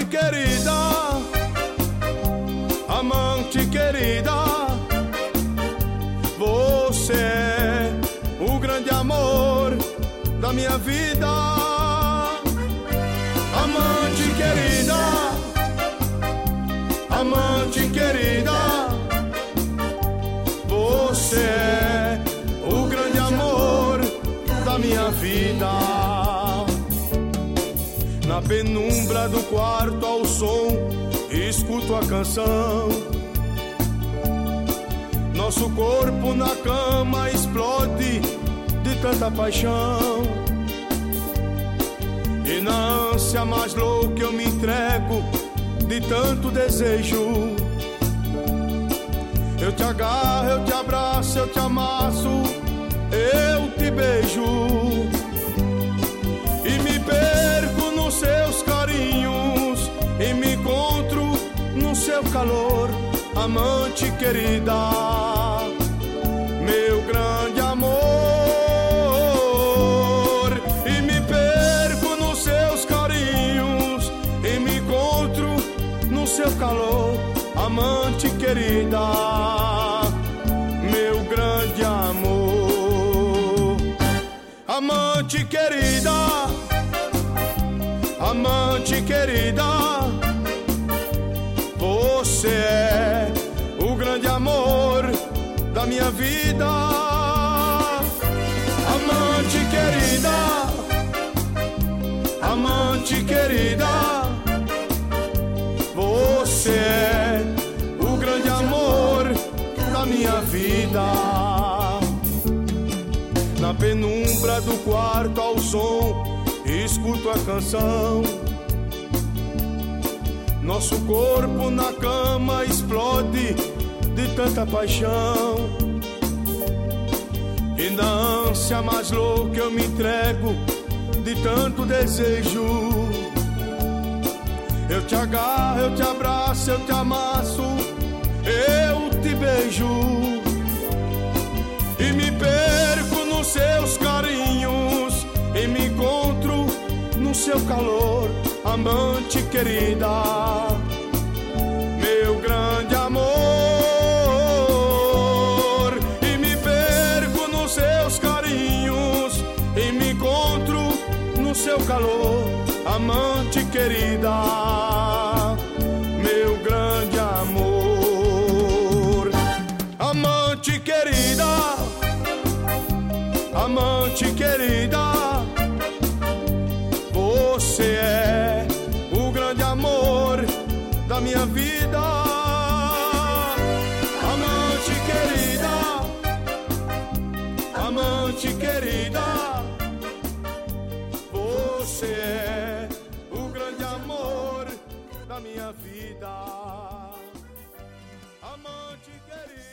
querida, amante querida, você é o grande amor da minha vida. Amante querida, amante querida, você é o grande amor da minha vida. Na penumbra do quarto ao som, escuto a canção. Nosso corpo na cama explode de tanta paixão. E na ânsia mais louca eu me entrego de tanto desejo. Eu te agarro, eu te abraço, eu te amasso, eu te beijo. E me perco nos seus carinhos e me encontro no seu calor. Amante querida, meu grande amor. E me perco nos seus carinhos e me encontro no seu calor. Amante querida, meu grande amor. Amante querida, amante querida, você é o grande amor da minha vida. Amante querida, amante querida, você é o grande amor da minha vida. Na penumbra do quarto ao som, escuto a canção. Nosso corpo na cama explode de tanta paixão. E na ânsia mais louca eu me entrego de tanto desejo. Eu te agarro, eu te abraço, eu te amasso, eu te beijo. E me perco nos seus carinhos e me encontro no seu calor. Amante querida, meu grande amor. E me perco nos seus carinhos e me encontro no seu calor. Amante querida, meu grande amor. Amante querida, amante querida, você é o grande amor da minha vida. Amante querida, amante querida, você é o grande amor da minha vida. Amante